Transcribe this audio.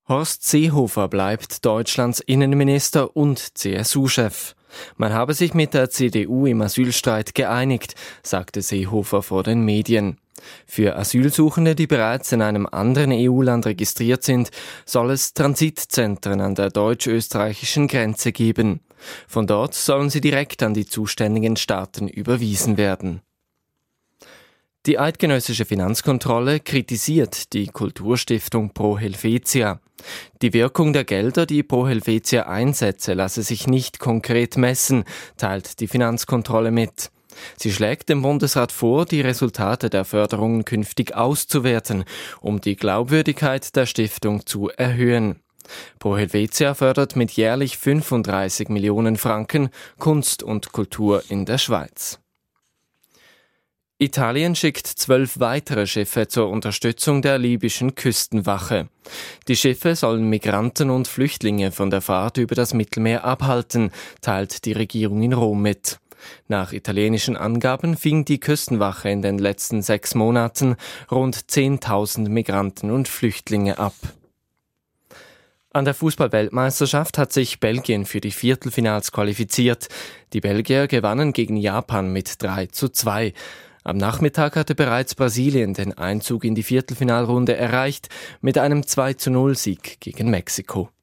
Horst Seehofer bleibt Deutschlands Innenminister und CSU-Chef. Man habe sich mit der CDU im Asylstreit geeinigt, sagte Seehofer vor den Medien. Für Asylsuchende, die bereits in einem anderen EU-Land registriert sind, soll es Transitzentren an der deutsch-österreichischen Grenze geben. Von dort sollen sie direkt an die zuständigen Staaten überwiesen werden. Die eidgenössische Finanzkontrolle kritisiert die Kulturstiftung Pro Helvetia. Die Wirkung der Gelder, die Pro Helvetia einsetze, lasse sich nicht konkret messen, teilt die Finanzkontrolle mit. Sie schlägt dem Bundesrat vor, die Resultate der Förderungen künftig auszuwerten, um die Glaubwürdigkeit der Stiftung zu erhöhen. Pro Helvetia fördert mit jährlich 35 Millionen Franken Kunst und Kultur in der Schweiz. Italien schickt 12 weitere Schiffe zur Unterstützung der libyschen Küstenwache. Die Schiffe sollen Migranten und Flüchtlinge von der Fahrt über das Mittelmeer abhalten, teilt die Regierung in Rom mit. Nach italienischen Angaben fing die Küstenwache in den letzten 6 Monaten rund 10.000 Migranten und Flüchtlinge ab. An der Fußball-Weltmeisterschaft hat sich Belgien für die Viertelfinals qualifiziert. Die Belgier gewannen gegen Japan mit 3:2. Am Nachmittag hatte bereits Brasilien den Einzug in die Viertelfinalrunde erreicht mit einem 2:0 Sieg gegen Mexiko.